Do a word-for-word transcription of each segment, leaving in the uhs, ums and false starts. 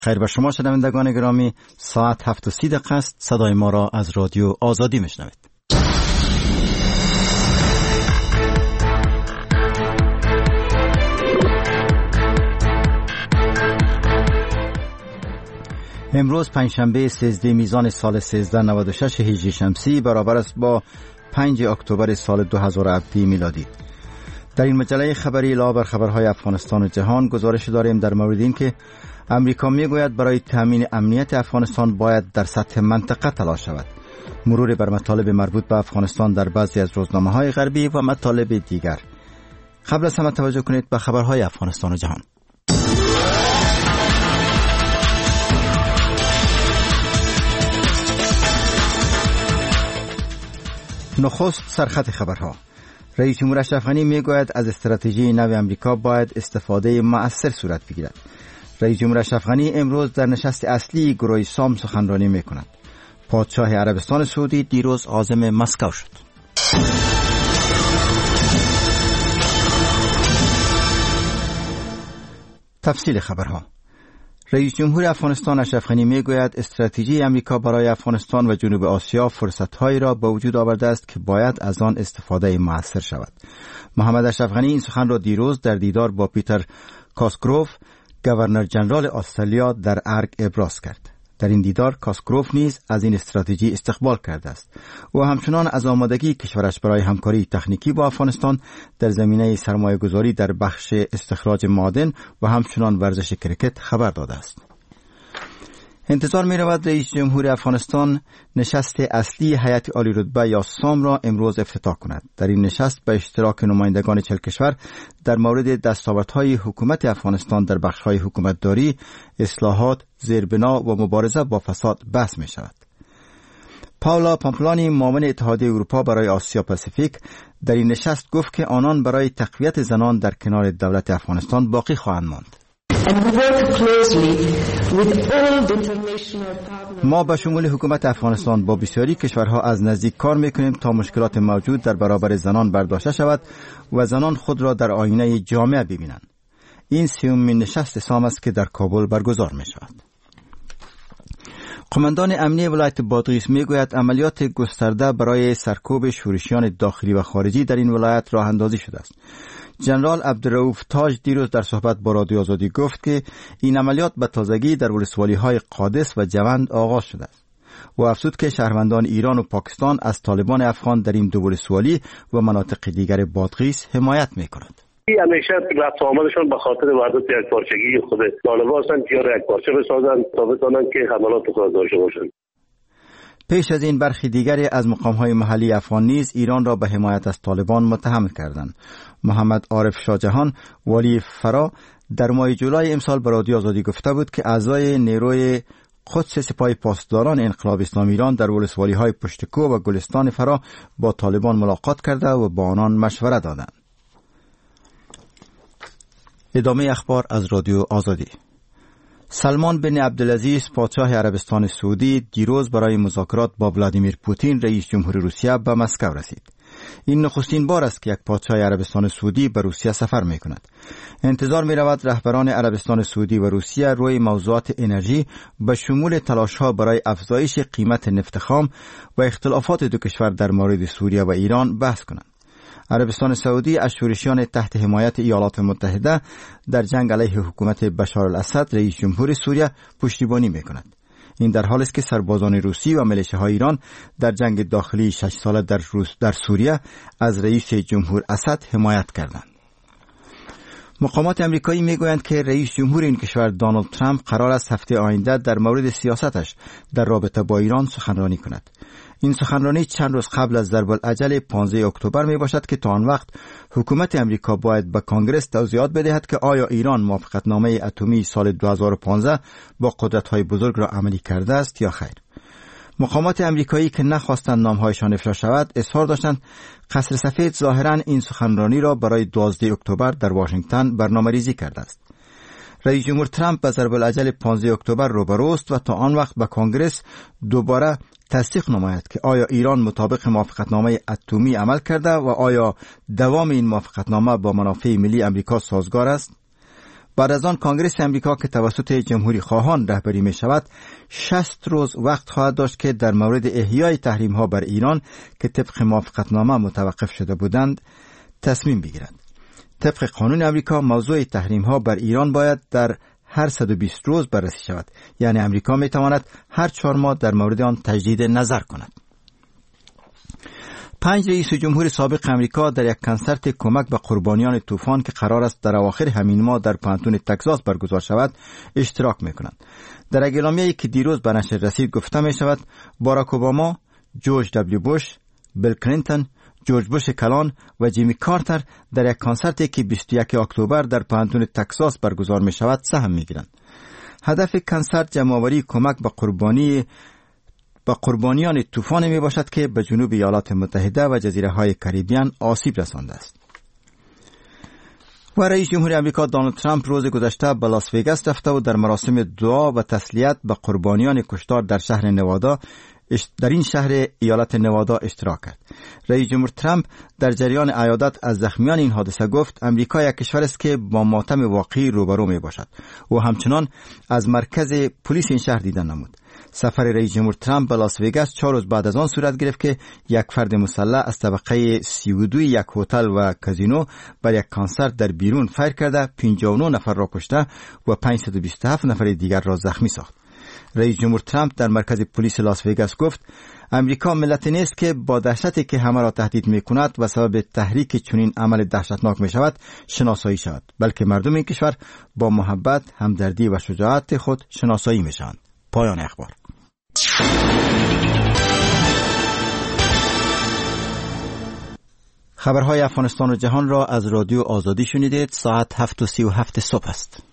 خیر به شما شنوندگان گرامی، ساعت هفت و سی دقیقه است. صدای ما را از رادیو آزادی میشنوید. امروز پنجشنبه سیزده میزان سال سیزده نود و شش هجری شمسی برابر است با پنج اکتبر سال دو هزار و هفده میلادی. در این مجله خبری علاوه بر خبرهای افغانستان و جهان گزارش داریم در مورد این که امریکا میگوید برای تامین امنیت افغانستان باید در سطح منطقه تلاش شود. مرور بر مطالب مربوط به افغانستان در بعضی از روزنامه‌های غربی و مطالب دیگر. قبل از همه توجه کنید به خبرهای افغانستان و جهان. نخست سرخط خبرها. رئیس جمهور اشرف غنی میگوید از استراتژی نو امریکا باید استفاده مؤثر صورت بگیرد. رئیس جمهور اشرف غنی امروز در نشست اصلی گروه سام سخنرانی میکند. پادشاه عربستان سعودی دیروز عازم مسکو شد. تفصیل خبرها. رئیس جمهور افغانستان اشرف غنی میگوید استراتژی امریکا برای افغانستان و جنوب آسیا فرصت‌هایی را به وجود آورده است که باید از آن استفاده مؤثر شود. محمد اشرف غنی این سخن را دیروز در دیدار با پیتر کاسگروف، گورنر جنرال استرالیا در ارگ ابراز کرد. در این دیدار کاسگروف نیز از این استراتژی استقبال کرده است و همچنان از آمادگی کشورش برای همکاری تکنیکی با افغانستان در زمینه سرمایه‌گذاری در بخش استخراج معادن و همچنان ورزش کرکت خبر داده است. انتظار می رود رئیس جمهور افغانستان نشست اصلی هیئت عالی رتبه یا سام را امروز افتتاح کند. در این نشست به اشتراک نمایندگان چهل کشور در مورد دستاوردهای حکومت افغانستان در بخش‌های حکومتداری، اصلاحات، زیربنا و مبارزه با فساد بحث می شود. پاولا پامپلانی معاون اتحادیه اروپا برای آسیا پاسیفیک در این نشست گفت که آنان برای تقویت زنان در کنار دولت افغانستان باقی خواهند ماند. ما به شمول حکومت افغانستان با بسیاری کشورها از نزدیک کار میکنیم تا مشکلات موجود در برابر زنان برداشته شود و زنان خود را در آینه جامعه ببینند. این سیومین نشست سام است که در کابل برگزار می شود. قماندان امنی ولایت بادغیس میگوید عملیات گسترده برای سرکوب شورشیان داخلی و خارجی در این ولایت راه اندازی شده است. جنرال عبدالرؤوف تاج دیروز در صحبت با رادیو آزادی گفت که این عملیات به تازگی در ولسوالی‌های قادس و جوند آغاز شده است و افزود که شهروندان ایران و پاکستان از طالبان افغان در این دو ولسوالی و مناطق دیگر بادغیس حمایت می‌کنند. همیشه رفت آمدشون به خاطر وحدت یک پارچگی خود طالبان هستند که یک پارچه بسازند تا بتوانند که حملات خود داشته باشند. پیش از این برخی دیگری از مقام‌های محلی افغان نیز ایران را به حمایت از طالبان متهم کردند. محمد عارف شاهجهان والی فرا در ماه جولای امسال به رادیو آزادی گفته بود که اعضای نیروی قدس سپاه پاسداران انقلاب اسلامی ایران در ولسوالی‌های پشتکو و گلستان فرا با طالبان ملاقات کرده و با آنان مشوره دادند. ادامه اخبار از رادیو آزادی. سلمان بن عبدالعزیز پادشاه عربستان سعودی دیروز برای مذاکرات با ولادیمیر پوتین رئیس جمهور روسیه به مسکو رسید. این نخستین بار است که یک پادشاه عربستان سعودی به روسیه سفر می کند. انتظار می رود رهبران عربستان سعودی و روسیه روی موضوعات انرژی به شمول تلاش‌ها برای افزایش قیمت نفت خام و اختلافات دو کشور در مورد سوریه و ایران بحث کنند. عربستان سعودی از شورشیان تحت حمایت ایالات متحده در جنگ علیه حکومت بشار الاسد رئیس جمهور سوریه پشتیبانی می کند. این در حالی است که سربازان روسی و میلیشه‌های ایران در جنگ داخلی شش ساله در روس در سوریه از رئیس جمهور اسد حمایت کردند. مقامات امریکایی میگویند که رئیس جمهور این کشور دونالد ترامپ قرار است هفته آینده در مورد سیاستش در رابطه با ایران سخنرانی کند. این سخنرانی چند روز قبل از ضرب الاجل پانزده اکتبر می باشد که تا آن وقت حکومت امریکا باید به کانگرس توضیحات بدهد که آیا ایران موافقتنامه اتمی سال دو هزار و پانزده با قدرت‌های بزرگ را عملی کرده است یا خیر. مقامات امریکایی که نخواستند نامهایشان افشا شود اصرار داشتند قصر سفید ظاهراً این سخنرانی را برای دوازده اکتبر در واشنگتن برنامه‌ریزی کرده است. رئیس جمهور ترامپ به ضرب الاجل پانزده اکتبر روبروست و تا آن وقت به کانگرس دوباره تصدیق نماید که آیا ایران مطابق موافقتنامه اتمی عمل کرده و آیا دوام این موافقتنامه با منافع ملی امریکا سازگار است. بعد از آن کنگره امریکا که توسط جمهوری خواهان رهبری می شود شصت روز وقت خواهد داشت که در مورد احیای تحریم ها بر ایران که طبق موافقتنامه متوقف شده بودند تصمیم بگیرند. طبق قانون امریکا موضوع تحریم ها بر ایران باید در هر صد و بیست روز بررسی شود، یعنی امریکا می تواند هر چهار ماه در مورد آن تجدید نظر کند. پنج رئیس جمهور سابق امریکا در یک کنسرت کمک به قربانیان طوفان که قرار است در اواخر همین ماه در پانتون تگزاس برگزار شود اشتراک می کنند. در اعلامیه‌ای که دیروز به نشر رسید گفته می شود باراک اوباما، جورج دبلیو بوش، بیل کلینتون، جورج بوش کلان و جیمی کارتر در یک کنسرتی که بیست و یکم اکتبر در پانتون تگزاس برگزار می شود سهم می گیرند. هدف کنسرت جمع‌آوری کمک به قربانی با قربانیان طوفان می باشد که به جنوب ایالات متحده و جزیره های کریبیان آسیب رسانده است. و رئیس جمهور امریکا دونالد ترامپ روز گذشته به لاس وگاس رفته و در مراسم دعا و تسلیت به قربانیان کشتار در شهر نوادا در این شهر ایالت نوادا اشتراک کرد. رئیس جمهور ترامپ در جریان عیادت از زخمیان این حادثه گفت امریکا یک کشور است که با ماتم واقعی روبرو می باشد و همچنان از مرکز پلیس این شهر دیدن نمود. سفر رئیس جمهور ترامپ به لاس وگاس چهار روز بعد از آن صورت گرفت که یک فرد مسلح از طبقه سی و دو یک هتل و کازینو بر یک کنسرت در بیرون فیر کرده پنجاه و نه نفر را کشته و پانصد و بیست و هفت نفر دیگر را زخمی ساخت. رئیس جمهور ترامپ در مرکز پلیس لاس وگاس گفت امریکا ملتی نیست که با دهشتی که همه را تهدید می کند و سبب تحریک چنین عمل دهشتناک می شود شناسایی شود، بلکه مردم این کشور با محبت، همدردی و شجاعت خود شناسایی می شوند. پایان اخبار. خبرهای افغانستان و جهان را از رادیو آزادی شنیدید. ساعت هفت و سی و هفت صبح است.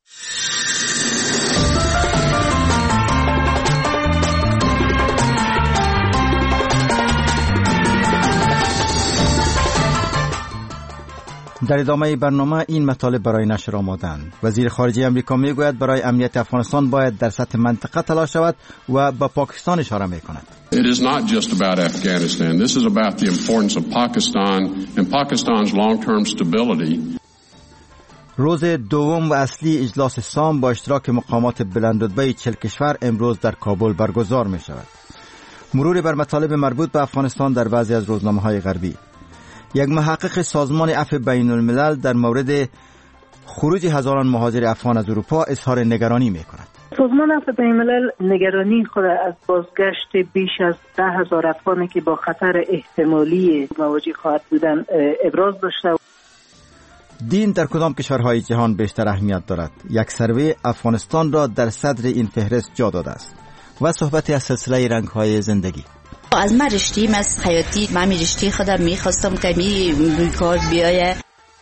در ادامه برنامه این مطالب برای نشر آمادند. وزیر خارجه امریکا میگوید برای امنیت افغانستان باید در سطح منطقه تلاش شود و به پاکستان اشاره میکند. It is not just about Afghanistan. This is about the importance of Pakistan and Pakistan's long-term stability. روز دوم و اصلی اجلاس سام با اشتراک مقامات بلندرتبه چهل کشور امروز در کابل برگزار می شود. مرور بر مطالب مربوط به افغانستان در بعضی از روزنامه‌های غربی. یک محقق سازمان عفو بین الملل در مورد خروج هزاران مهاجر افغان از اروپا اظهار نگرانی می کند. سازمان عفو بین الملل نگرانی خود از بازگشت بیش از ده هزار افغانی که با خطر احتمالی مواجه خواهد بودن ابراز داشته. دین در کدام کشورهای جهان بیشتر اهمیت دارد؟ یک سروی افغانستان را در صدر این فهرست جا داده است. و صحبتی از سلسله رنگ‌های زندگی. از من رشتیم از حیاتی من می رشتی خودم می خواستم که می کار بیایه.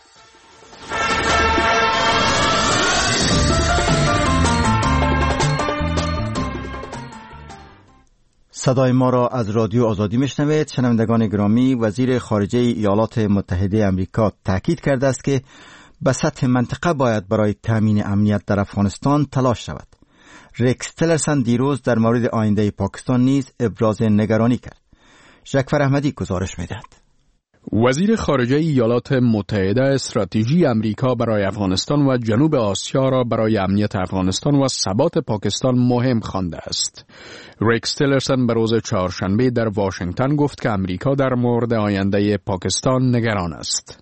صدای ما را از رادیو آزادی میشنوید. شنوندگان گرامی، وزیر خارجه ایالات متحده امریکا تاکید کرده است که به سطح منطقه باید برای تامین امنیت در افغانستان تلاش شود. ریکس تیلرسن دیروز در مورد آینده پاکستان نیز ابراز نگرانی کرد. شکفر احمدی گزارش می‌دهد. وزیر خارجه ایالات متحده استراتژی امریکا برای افغانستان و جنوب آسیا را برای امنیت افغانستان و ثبات پاکستان مهم خوانده است. ریکس تیلرسن به روز چهارشنبه در واشنگتن گفت که امریکا در مورد آینده پاکستان نگران است.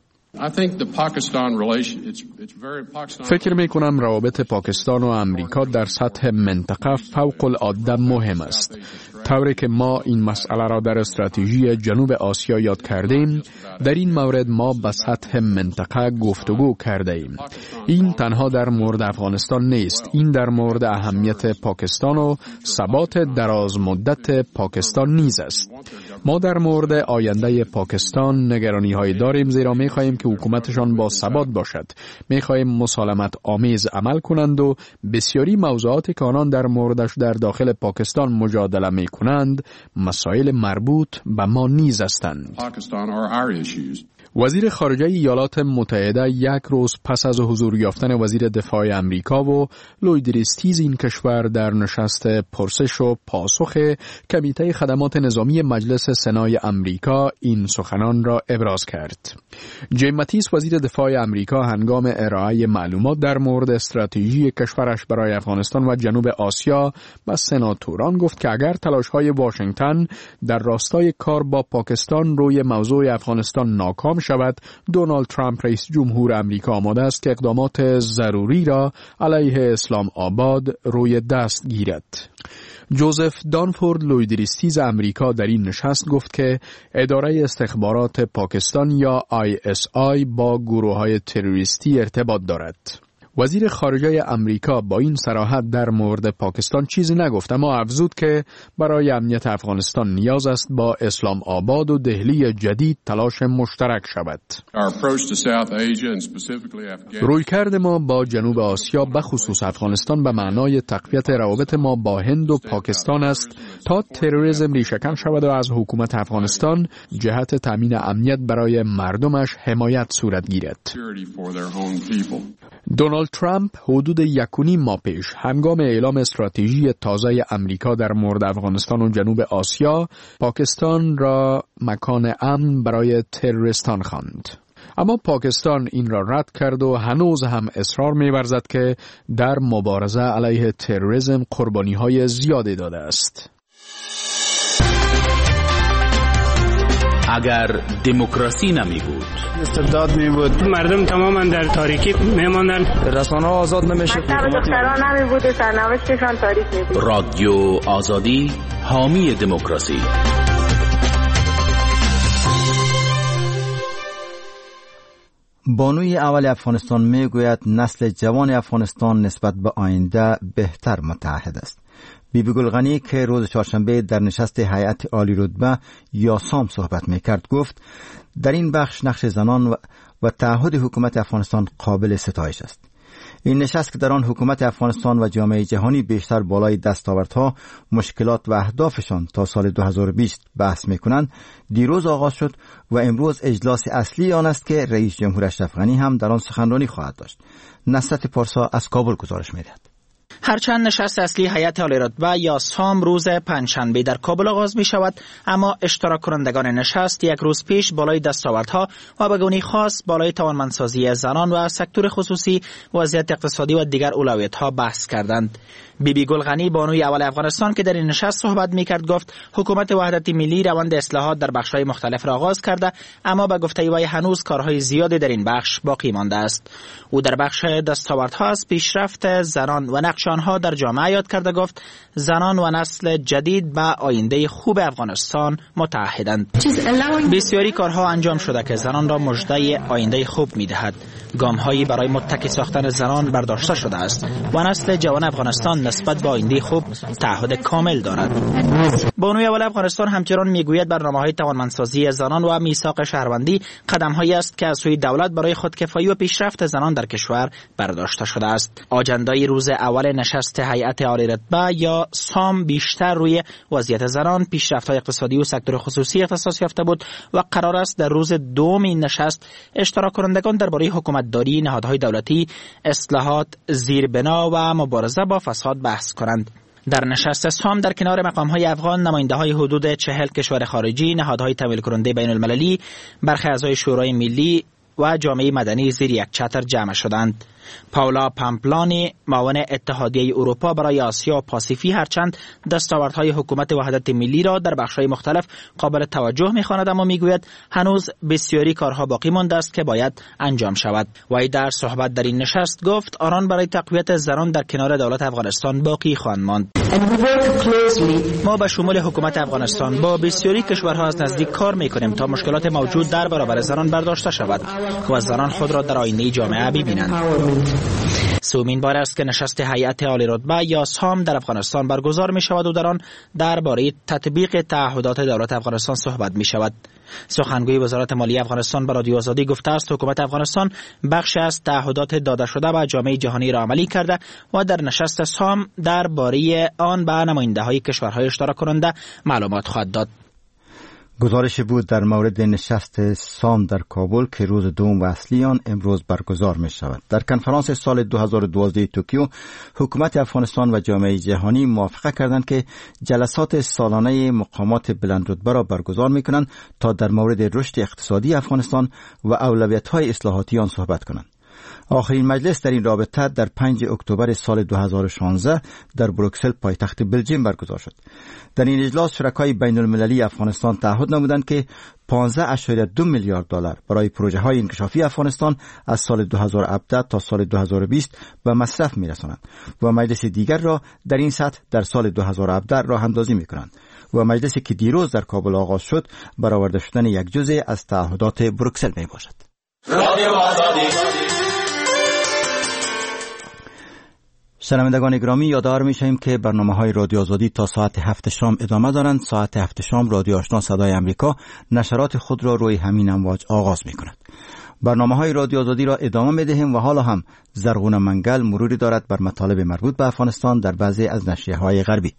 فکر می کنم روابط پاکستان و امریکا در سطح منطقه فوق العاده مهم است. طوری که ما این مسئله را در استراتژی جنوب آسیا یاد کردیم، در این مورد ما به سطح منطقه گفتگو کرده ایم. این تنها در مورد افغانستان نیست، این در مورد اهمیت پاکستان و ثبات دراز مدت پاکستان نیز است. ما در مورد آینده پاکستان نگرانی های داریم، زیرا می خواهیم که حکومتشان با ثبات باشد. می خواهیم مسالمت آمیز عمل کنند و بسیاری موضوعاتی که آنان در موردش در داخل پاکستان مجادله می کنند مسائل مربوط به ما نیز هستند. وزیر خارجه ایالات متحده یک روز پس از حضور یافتن وزیر دفاع امریکا و لوید ریستیز این کشور در نشست پرسش و پاسخ کمیته خدمات نظامی مجلس سنای امریکا این سخنان را ابراز کرد. جیم ماتیس وزیر دفاع امریکا هنگام ارائه معلومات در مورد استراتژی کشورش برای افغانستان و جنوب آسیا به سناتوران گفت که اگر تلاش‌های واشنگتن در راستای کار با پاکستان روی موضوع افغانستان ناکام شود، دونالد ترامپ رئیس جمهور امریکا آماده است که اقدامات ضروری را علیه اسلام آباد روی دست گیرد. جوزف دانفورد لوید ریستیز امریکا در این نشست گفت که اداره استخبارات پاکستان یا آی اس آی با گروه‌های تروریستی ارتباط دارد. وزیر خارجه امریکا با این صراحت در مورد پاکستان چیزی نگفت، اما افزود که برای امنیت افغانستان نیاز است با اسلام آباد و دهلی جدید تلاش مشترک شود. رویکرد ما با جنوب آسیا به خصوص افغانستان به معنای تقویت روابط ما با هند و پاکستان است تا تروریسم ریشه‌کن شود و از حکومت افغانستان جهت تامین امنیت برای مردمش حمایت صورت گیرد. دونالد ترامپ حدود یک و نیم ماه پیش هنگام اعلام استراتژی تازه امریکا در مورد افغانستان و جنوب آسیا، پاکستان را مکان امن برای تروریستان خواند. اما پاکستان این را رد کرد و هنوز هم اصرار می‌ورزد که در مبارزه علیه تروریسم قربانی‌های زیادی داده است. اگر دموکراسی نمی بود، استبداد می بود، مردم تماما در تاریکی می ماندن، رسانه آزاد نمیشه، دختران نمی بود، سرنوشتشان تاریک می بود. رادیو آزادی حامی دموکراسی. بانوی اول افغانستان می گوید نسل جوان افغانستان نسبت به آینده بهتر متعهد است. بیبی گلغنی که روز چهارشنبه در نشست هیئت عالی رتبه یا سام صحبت میکرد گفت در این بخش نقش زنان و, و تعهد حکومت افغانستان قابل ستایش است. این نشست که در آن حکومت افغانستان و جامعه جهانی بیشتر بالای دستاوردها، مشکلات و اهدافشان تا سال دو هزار و بیست بحث میکنند، دیروز آغاز شد و امروز اجلاس اصلی آن است که رئیس جمهور اشرف غنی هم در آن سخنرانی خواهد داشت. نصرت پارسا از کابل گزارش میدهد. هرچند نشست اصلی هیئت عالی رتبه یا سام روز پنجشنبه در کابل آغاز می شود، اما اشتراک کنندگان نشست یک روز پیش بالای دستاوردها و به گونه خاص بالای توانمندسازی زنان و سکتور خصوصی، وضعیت اقتصادی و دیگر اولویت‌ها بحث کردند. بیبی گلغنی بانوی اول افغانستان که در این نشست صحبت می‌کرد گفت حکومت وحدت ملی روند اصلاحات در بخش‌های مختلف را آغاز کرده، اما به گفته وی هنوز کارهای زیادی در این بخش باقی مانده است. او در بخش دستاوردها از پیشرفت زنان و نقش آنها در جامعه یاد کرده گفت زنان و نسل جدید به آینده خوب افغانستان متعهدند. بسیاری کارها انجام شده که زنان را مژده آینده خوب می‌دهد. گام‌هایی برای متکی ساختن زنان برداشته شده است و نسل جوان افغانستان نسبت به آینده خوب تعهد کامل دارد. بانوی اول افغانستان همچنان میگوید برنامه‌های توانمندسازی زنان و میثاق شهروندی قدم‌هایی است که از سوی دولت برای خودکفایی و پیشرفت زنان در کشور برداشته شده است. آجندای روز اول نشست هیئت عالی رتبه یا سام بیشتر روی وضعیت زنان، پیشرفت‌های اقتصادی و سکتور خصوصی اختصاص یافته بود و قرار است در روز دوم این نشست اشتراک کنندگان درباره حکومتداری، نهادهای دولتی، اصلاحات زیربنا و مبارزه با فساد بحث کنند. در نشست سام در کنار مقام‌های افغان، نماینده‌های حدود چهل کشور خارجی، نهادهای تمویل کننده بین المللی، برخی اعضای شورای ملی و جامعه مدنی زیر یک چتر جمع شدند. پاولا پامپلانی معاون اتحادیه اروپا برای آسیا و پاسیفی هرچند دستاوردهای حکومت وحدت ملی را در بخش‌های مختلف قابل توجه می‌خواند، اما می‌گوید هنوز بسیاری کارها باقی مانده است که باید انجام شود. وی در صحبت در این نشست گفت آنان برای تقویت زنان در کنار دولت افغانستان باقی خواهند ماند. ما به شمول حکومت افغانستان با بسیاری کشورها از نزدیک کار می‌کنیم تا مشکلات موجود در برابر زنان برداشته شود و زنان خود را در آینده جامعه ببینند. سومین بار است که نشست هیئت عالی رتبه یا سام در افغانستان برگزار می شود و در آن درباره تطبیق تعهدات دولت افغانستان صحبت می شود. سخنگوی وزارت مالیه افغانستان به رادیو آزادی گفته است حکومت افغانستان بخشی از تعهدات داده شده به جامعه جهانی را عملی کرده و در نشست سام درباره آن به نماینده‌های کشورهای اشتراک کننده معلومات خواهد داد. گزارش بود در مورد نشست سام در کابل که روز دوم و اصلی آن امروز برگزار می شود. در کنفرانس سال دو هزار و دوازده توکیو، حکومت افغانستان و جامعه جهانی موافقه کردند که جلسات سالانه مقامات بلندرتبه را برگزار می کنند تا در مورد رشد اقتصادی افغانستان و اولویت‌های اصلاحاتی آن صحبت کنند. آخرین مجلس در این رابطه در پنجم اکتبر سال دو هزار و شانزده در بروکسل پایتخت بلژیم برگزار شد. در این اجلاس شرکای بین المللی افغانستان تعهد نمودند که پانزده اشاریه دو میلیارد دلار برای پروژه های انکشافی افغانستان از سال دو هزار و هفده تا سال دو هزار و بیست به مصرف می‌رسانند و مجلس دیگر را در این سطح در سال دو هزار و هفده راه اندازی می‌کنند و مجلسی که دیروز در کابل آغاز شد برآورده شدن یک جزء از تعهدات بروکسل میباشد. شنوندگان گرامی، یادآور می‌شویم که برنامه‌های رادیو آزادی تا ساعت هفت شام ادامه دارند. ساعت هفت شام رادیو آشنا صدای امریکا نشرات خود را روی همین امواج آغاز می‌کند. برنامه‌های رادیو آزادی را ادامه می‌دهیم و حالا هم زرغون منگل مروری دارد بر مطالب مربوط به افغانستان در بعضی از نشریه‌های غربی.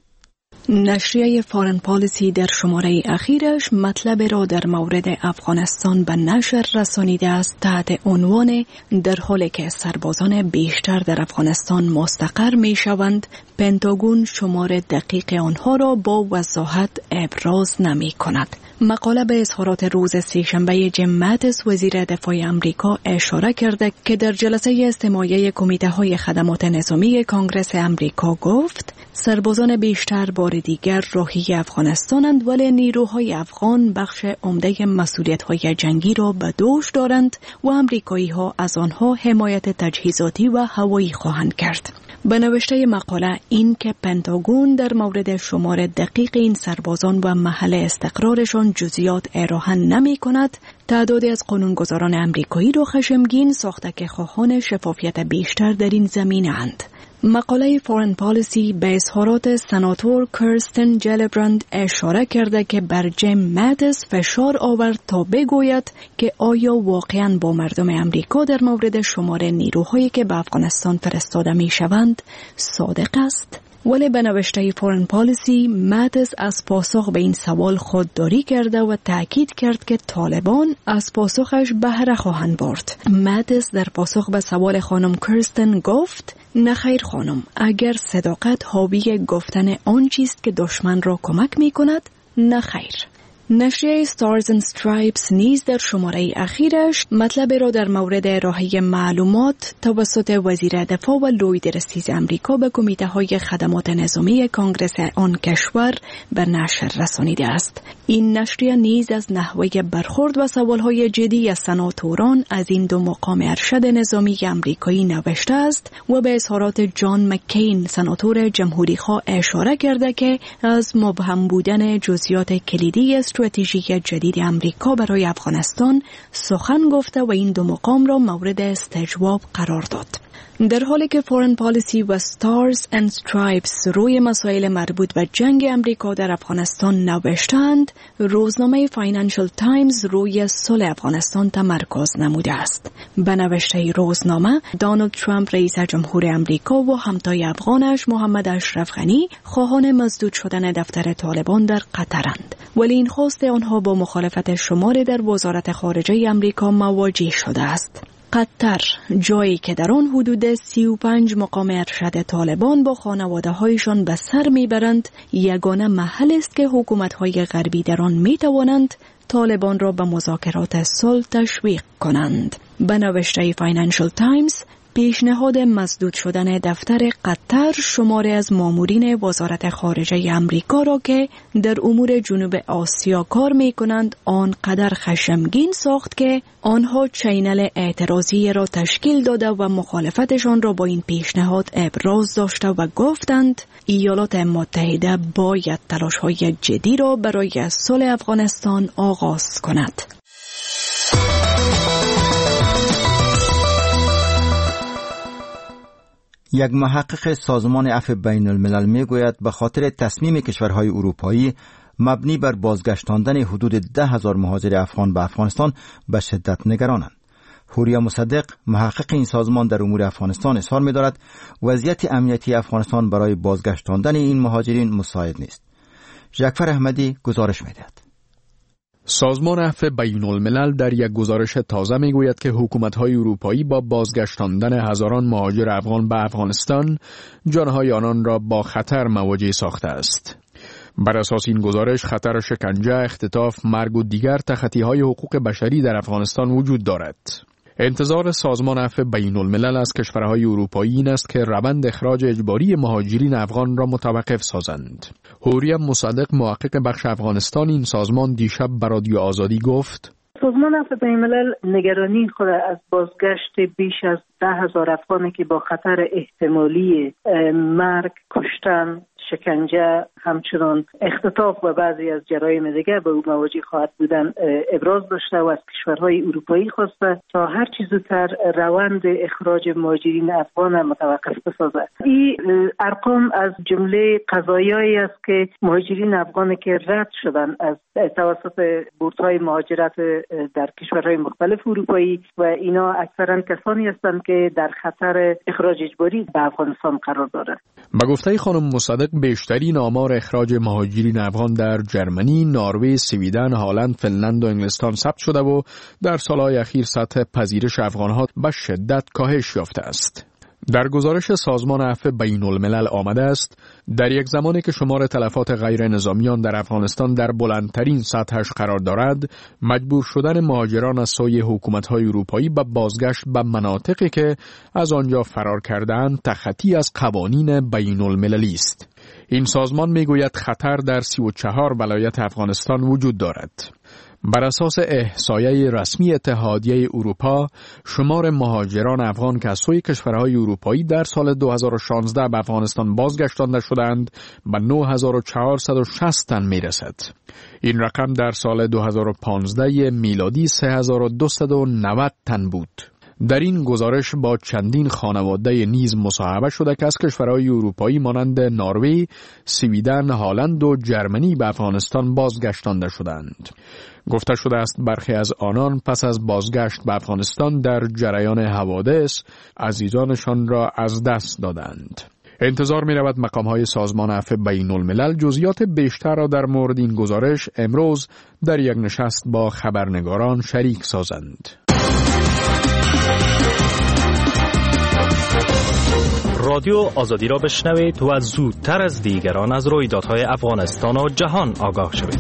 نشریه فارن پالیسی در شماره اخیرش مطلب را در مورد افغانستان به نشر رسانیده است تحت عنوان در حالی که سربازان بیشتر در افغانستان مستقر می شوند، پنتاگون شمار دقیق آنها را با وضاحت ابراز نمی کند. مقاله به اظهارات روز سه‌شنبه جیم ماتیس وزیر دفاع امریکا اشاره کرده که در جلسه استماعی کمیته های خدمات نظامی کانگرس امریکا گفت سربازان بیشتر بار دیگر راهی افغانستانند، ولی نیروهای افغان بخش عمده مسئولیت‌های جنگی را به دوش دارند و امریکایی‌ها از آنها حمایت تجهیزاتی و هوایی خواهند کرد. به نوشته مقاله این که پنتاگون در مورد شمار دقیق این سربازان و محل استقرارشان جزئیات ارائه نمی کند، تعدادی از قانونگذاران امریکایی را خشمگین ساخته که خواهان شفافیت بیشتر در این زمینه‌اند. مقاله فارن پالیسی به اظهارات سناتور کرستن جیلبرند اشاره کرده که بر جیم ماتیس فشار آورد تا بگوید که آیا واقعاً با مردم امریکا در مورد شمار نیروهایی که به افغانستان فرستاده می شوند صادق است. ولی به نوشته فارن پالیسی ماتیس از پاسخ به این سوال خودداری کرده و تأکید کرد که طالبان از پاسخش بهره خواهند برد. ماتیس در پاسخ به سوال خانم کرستن گفت نه خیر خانم، اگر صداقت حاوی گفتن آن چیست که دشمن را کمک می کند، نه خیر. نشریه Stars and Stripes نیز در شماره اخیرش مطلب را در مورد ارائه معلومات توسط وزیر دفاع و لوید رستیز امریکا به کمیته های خدمات نظامی کانگرس آن کشور به نشر رسانیده است. این نشریه نیز از نحوه برخورد و سوالهای جدی از سناتوران از این دو مقام ارشد نظامی امریکایی نوشته است و به اظهارات جان مکین سناتور جمهوری‌خواه اشاره کرده که از مبهم بودن جزئیات کلیدی استراتژی جدید امریکا برای افغانستان سخن گفته و این دو مقام را مورد استجواب قرار داد. در حالی که فارن پالیسی و ستارز اند استرایپس روی مسائل مربوط به جنگ امریکا در افغانستان نوشتند، روزنامه فاینانشل تایمز روی صلح افغانستان تمرکز نموده است. به نوشته روزنامه، دونالد ترامپ رئیس جمهور امریکا و همتای افغانش محمد اشرف غنی خواهان مسدود شدن دفتر طالبان در قطرند، ولی این خواست آنها با مخالفت شماری در وزارت خارجه امریکا مواجه شده است. قطر، جایی که در آن حدود سی و پنج مقام ارشد طالبان با خانواده هایشان به سر میبرند، یگانه محل است که حکومت های غربی در آن می توانند طالبان را به مذاکرات صلح تشویق کنند. به نوشته فاینانشل تایمز، پیشنهاد مسدود شدن دفتر قطر شماری از مامورین وزارت خارجه امریکا را که در امور جنوب آسیا کار می کنند آنقدر خشمگین ساخت که آنها چینل اعتراضی را تشکیل داده و مخالفتشان را با این پیشنهاد ابراز داشته و گفتند ایالات متحده باید تلاش‌های جدی را برای صلح افغانستان آغاز کند. یک محقق سازمان عفو بین الملل می گوید به خاطر تصمیم کشورهای اروپایی مبنی بر بازگشتاندن حدود ده هزار مهاجر افغان به افغانستان به شدت نگرانند. حوریا مصدق، محقق این سازمان در امور افغانستان، اظهار می دارد وضعیت امنیتی افغانستان برای بازگشتاندن این مهاجرین مساعد نیست. ژکفر احمدی گزارش می دهد. سازمان عفو بین الملل در یک گزارش تازه می گوید که حکومت‌های اروپایی با بازگشتاندن هزاران مهاجر افغان به افغانستان جانهای آنان را با خطر مواجه ساخته است. بر اساس این گزارش خطر شکنجه، اختطاف، مرگ و دیگر تخطی‌های حقوق بشری در افغانستان وجود دارد. انتظار سازمان عفو بین الملل از کشورهای اروپایی این است که روند اخراج اجباری مهاجرین افغان را متوقف سازند. هوریم مصدق، محقق بخش افغانستان این سازمان، دیشب بر رادیو آزادی گفت: سازمان عفو بین الملل نگرانی خود از بازگشت بیش از ده هزار افغانی که با خطر احتمالی مرگ، کشتن، شکنجه، همچنان اختطاف و بعضی از جرایم دیگر به او مواجه خواهد بودن ابراز داشته و از کشورهای اروپایی خواسته تا هر چیز زودتر روند اخراج مهاجرین افغان متوقف بسازد. این ارقام از جمله قضایایی است که مهاجرین افغانی که رد شدن از توسط بورس‌های مهاجرت در کشورهای مختلف اروپایی و اینا اکثرا کسانی هستند که در خطر اخراج اجباری به افغانستان قرار دارند. به گفته خانم مصدق، بیشترین آمار اخراج مهاجرین افغان در جرمنی، نروژ، سویدن، هلند، فنلند و انگلستان ثبت شده و در سالهای اخیر سطح پذیرش افغانها به شدت کاهش یافته است. در گزارش سازمان عفو بین الملل آمده است در یک زمانی که شمار تلفات غیر نظامیان در افغانستان در بلندترین سطحش قرار دارد، مجبور شدن مهاجران از سوی حکومت‌های اروپایی به بازگشت به مناطقی که از آنجا فرار کرده‌اند تخطی از قوانین بین المللی است. این سازمان میگوید خطر در سی و چهار ولایت افغانستان وجود دارد. بر اساس احصایه رسمی اتحادیه اروپا، شمار مهاجران افغان که از سوی کشورهای اروپایی در سال دو هزار و شانزده به افغانستان بازگشتانده شدند به نه هزار و چهارصد و شصت تن می رسد. این رقم در سال دو هزار و پانزده میلادی سه هزار و دویست و نود تن بود. در این گزارش با چندین خانواده نیز مصاحبه شده که از کشورهای اروپایی مانند نروژ، سویدن، هلند و جرمنی به افغانستان بازگشتانده شدند. گفته شده است برخی از آنان پس از بازگشت به افغانستان در جریان حوادث عزیزانشان را از دست دادند. انتظار می رود مقام‌های سازمان عفو بین الملل جزئیات بیشتر را در مورد این گزارش امروز در یک نشست با خبرنگاران شریک سازند. رادیو آزادی را بشنوید و زودتر از دیگران از رویدادهای افغانستان و جهان آگاه شوید.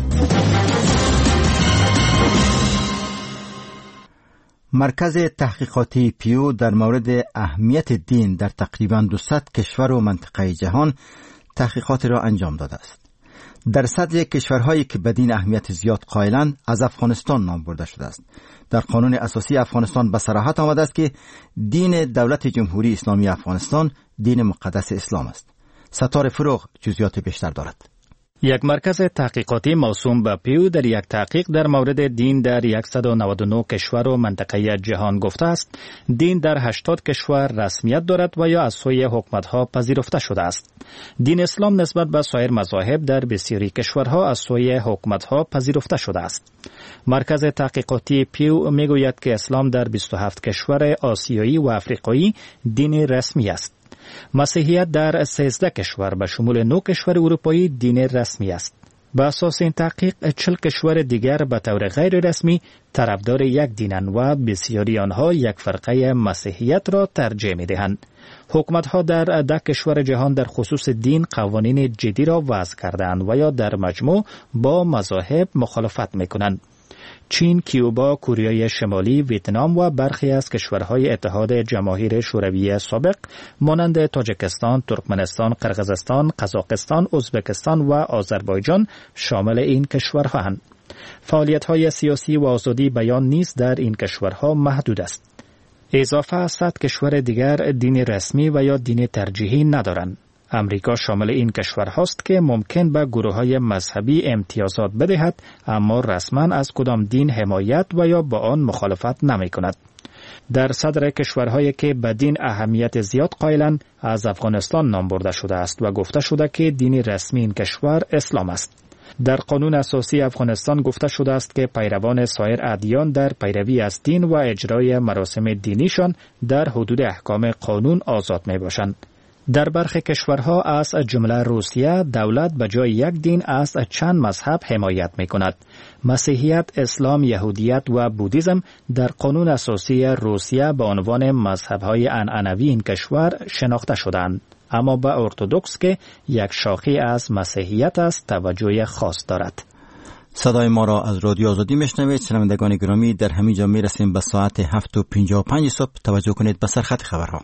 مرکز تحقیقاتی پیو در مورد اهمیت دین در تقریباً دویست کشور و منطقه جهان تحقیقات را انجام داده است. در صدر کشورهایی که به دین اهمیت زیاد قائلند از افغانستان نام برده شده است. در قانون اساسی افغانستان به صراحت آمده است که دین دولت جمهوری اسلامی افغانستان دین مقدس اسلام است. ستاره فروغ جزئیات بیشتر دارد. یک مرکز تحقیقاتی موسوم به پیو در یک تحقیق در مورد دین در صد و نود و نه کشور و منطقه جهان گفته است دین در هشتاد کشور رسمیت دارد و یا از سوی حکومت‌ها پذیرفته شده است. دین اسلام نسبت به سایر مذاهب در بسیاری کشورها از سوی حکومت‌ها پذیرفته شده است. مرکز تحقیقاتی پیو میگوید که اسلام در بیست و هفت کشور آسیایی و افریقایی دین رسمی است. مسیحیت در سیزده کشور به شمول نه کشور اروپایی دین رسمی است. به اساس این تحقیق چهل کشور دیگر به طور غیر رسمی طرفدار یک دینند و بسیاری آنها یک فرقه مسیحیت را ترجیح می دهند. حکومت‌ها در ده کشور جهان در خصوص دین قوانین جدی را وضع کردند و یا در مجموع با مذاهب مخالفت می کنند. چین، کیوبا، کره شمالی، ویتنام و برخی از کشورهای اتحاد جماهیر شوروی سابق مانند تاجیکستان، ترکمنستان، قرقیزستان، قزاقستان، ازبکستان و آذربایجان شامل این کشورهاند. فعالیت‌های سیاسی و آزادی بیان نیز در این کشورها محدود است. اضافه از صد کشور دیگر دین رسمی و یا دین ترجیحی ندارند. امریکا شامل این کشورهاست که ممکن به گروه‌های مذهبی امتیازات بدهد اما رسما از کدام دین حمایت و یا با آن مخالفت نمی‌کند. در صدر کشورهایی که به دین اهمیت زیاد قائلند از افغانستان نام برده شده است و گفته شده که دین رسمی این کشور اسلام است. در قانون اساسی افغانستان گفته شده است که پیروان سایر ادیان در پیروی از دین و اجرای مراسم دینیشان در حدود احکام قانون آزاد می باشند. در برخی کشورها از جمله روسیه دولت به جای یک دین از چند مذهب حمایت می کند. مسیحیت، اسلام، یهودیت و بودیسم در قانون اساسی روسیه به عنوان مذهب‌های عنعنوی این کشور شناخته شدند. اما به ارتدوکس که یک شاخه از مسیحیت است توجه خاص دارد. صدای ما را از رادیو آزادی میشنوید. شنوندگان گرامی، در همین جا میرسیم به ساعت هفت و پنجاه و پنج صبح. توجه کنید به سرخط خبرها.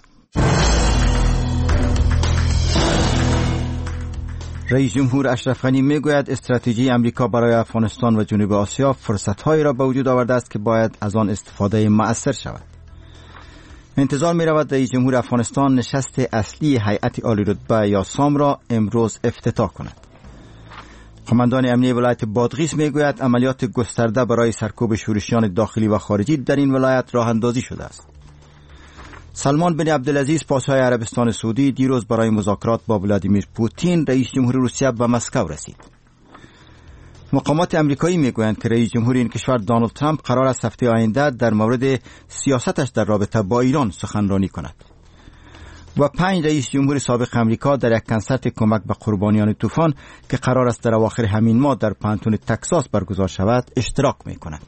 رئیس جمهور اشرف غنی میگوید استراتژی امریکا برای افغانستان و جنوب آسیا فرصت‌هایی را به وجود آورده است که باید از آن استفاده مؤثر شود. انتظار می رود رئیس جمهور افغانستان نشست اصلی هیئت عالی رتبه یا سام را امروز افتتاح کند. قماندان امنیه ولایت بادغیس می گوید عملیات گسترده برای سرکوب شورشیان داخلی و خارجی در این ولایت راه اندازی شده است. سلمان بن عبدالعزیز پادشاه عربستان سعودی دیروز برای مذاکرات با ولادیمیر پوتین رئیس جمهور روسیه به مسکو رسید. مقامات امریکایی میگویند که رئیس جمهور این کشور دونالد ترامپ قرار است هفته آینده در مورد سیاستش در رابطه با ایران سخنرانی کند. و پنج رئیس جمهور سابق امریکا در یک کنسرت کمک به قربانیان طوفان که قرار است در اواخر همین ماه در پانتون تگزاس برگزار شود اشتراک میکنند.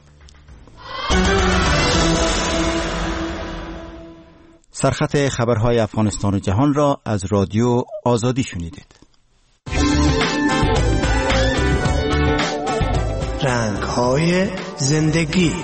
سرخط خبرهای افغانستان و جهان را از رادیو آزادی شنیدید. رنگ‌های زندگی.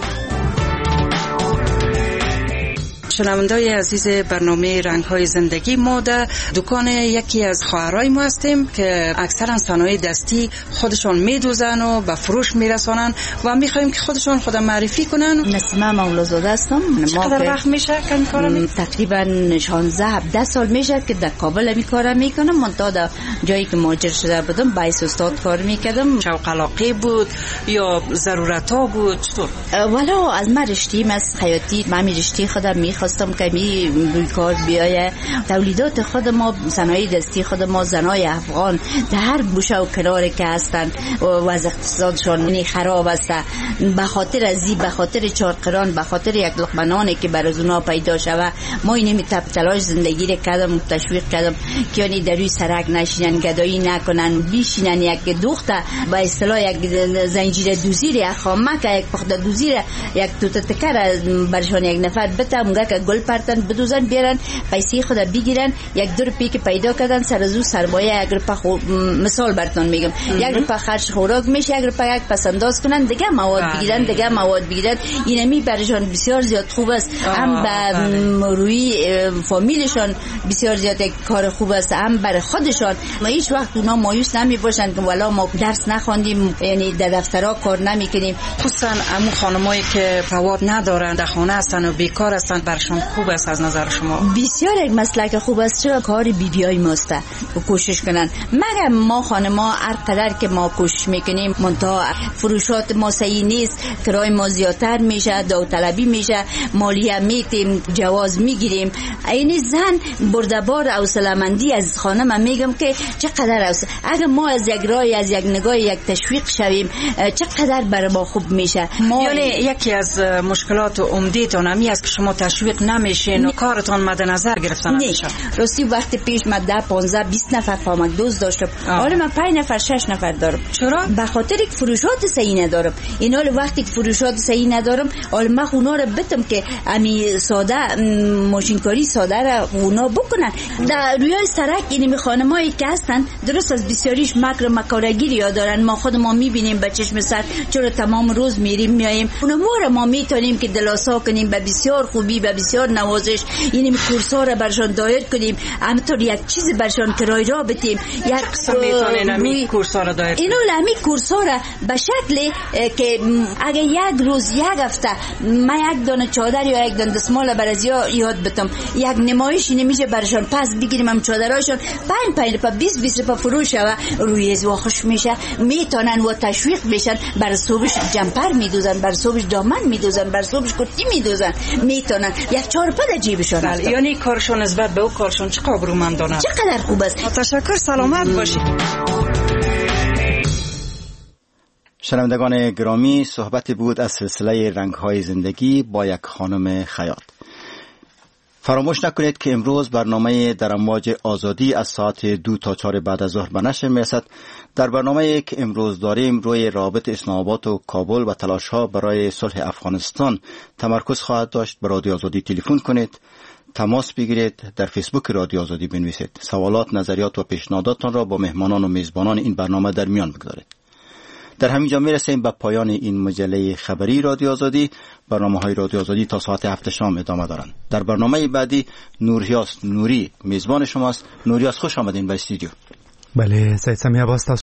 شنوندای عزیز برنامه رنگ‌های زندگی، ما در دکان یکی از خواهرای ما هستیم که اکثرا صنایع دستی خودشون میدوزن و به فروش میرسانن و میخوایم که خودشون خودم معرفی کنن. نسیمه مولازاده هستم. چقدر وقت میشه که این کارو می... تقریبا شانزده هفده سال میشه که در کابل می کارم میکنم. من تا در جایی که مهاجر شده بودم بایس استاد کار میکردم. شوق علاقه بود یا ضرورت ها بود؟ چطور؟ والا از من رشتیم از حیاتی من رشتی خودم میخواستم که می روی کار بیایه. تولیدات خود ما، صنایع دستی خود ما، زنای افغان در هر گوشه و کنار که هستن و از اقتصادشون خراب است، به خاطر ازی به خاطر چارقران، به خاطر یک لقمه نانی که بر از اونا پیدا شوه، ما اینمی تلاش زندگی رو کردم، تشویق کردم که یعنی در روی سرک نشینن، گدایی نکنن، بیشینن. یک دختر به اصطلاح یک زنجیر دوزیر، یک خامک، یک پخته دوزیر، یک توت تکر برشان یک نفر بته مونگه که گل پرتن بدوزن بیارن پیسه خود بگیرن. یک دو روپیه که پیدا کردن سر از او سرمایه یک روپیه خو... مثال براتون میگم یک روپیه خرج خوراک میشه، یک روپیه یک پس انداز کنن دیگه مواد بگیرن دیگه مواد بگیرن. اینمی برشان بسیار زیاد خوب است، هم به روی فامیلشان بسیار زیاد یک کار خوب است، هم برای خودشان. ما هیچ وقت اونا مایوس نمی باشن که والا ما درس نخوندیم، یعنی در دفترها کار نمیکنیم. خصوصا همون خانمایی که فواد ندارن، در خانه هستن و بیکار هستن، برشان خوب است از نظر شما؟ بسیار یک مسلک خوب است. چرا کار بی بی آی ماست و کوشش کنن. مگر ما خانما هر قدر که ما کوشش میکنیم منتها فروشات ما صحیح نیست، کرای ما زیادتر میشه، داوطلبی میشه، مالیه میتیم، جواز میگیریم. این زن بردبار حوصله‌مندی از خانم میگم که چقدر است. اگر ما از یک رای از یک نگاه یک تشویق شویم چقدر بر ما خوب میشه. ما یعنی یکی از مشکلات عمده‌تون همی است که شما تشویق نمیشین و کارتون مد نظر گرفتن نمیشه. راستی وقت پیش من ده پانزده بیست نفر کمک دوست داشتم، حالا من پنج نفر شش نفر دارم. چرا؟ به خاطر که فروشات صحیح ندارم. اینا وقتی که فروشات صحیح ندارم، حالا من اونا رو بتم که امی ساده ماشینکاری ساده را اونا بکنن. در روی سرک این خانمایی که هستن درست از بسیاریش مکر مکارگیری ها دارن. ما خود ما میبینیم به چشم سر، چرا تمام روز میریم میاییم. اونا ما ما میتونیم که دلاسا کنیم به بسیار خوبی، به بسیار نوازش. این کورس‌ها را برشان دایر کنیم، همینطور یک چیز برشان کرای را بدیم. یک میتونن همین کورس‌ها را دایر اینو همین کورس‌ها را به شکلی که اگه یک روز یک هفته من یک دانه چادر یا یک دانه دستمال برازیا یاد بدم، یک نمایش نمیشه برشان پس بگیریم هم چادراشون پنج پنج پا بیست بیست پا فروش و روی از خوش میشه، میتونن و تشویق بشن. بر صبحش جمپر میدوزن، بر صبحش دامن میدوزن، بر صبحش کتی میدوزن، میتونن یک چهار پا در جیبشون است. یعنی کارشون نسبت به او کارشون چقدر برومندانه، چقدر خوب است. تشکر، سلامت باشید. شنوندگان گرامی، صحبتی بود از سلسله رنگ‌های زندگی با یک خانم خیاط. فراموش نکنید که امروز برنامه در امواج آزادی از ساعت دو تا چهار بعد از ظهر به نشر می‌رسد. در برنامه که امروز داریم روی رابط اسلام آباد و کابل و تلاش‌ها برای صلح افغانستان تمرکز خواهد داشت. به رادیو آزادی تلفن کنید، تماس بگیرید، در فیسبوک رادیو آزادی بنویسید. سوالات، نظریات و پیشنهاداتتان را با مهمانان و میزبانان این برنامه در میان بگذارید. در همین جا میرسیم به پایان این مجله خبری رادیو آزادی. برنامه‌های رادیو آزادی تا ساعت هفت شام ادامه دارند. در برنامه بعدی نوریاس نوری میزبان شماست. نوریاس خوش آمدین به استودیو. بله سید سمی عباس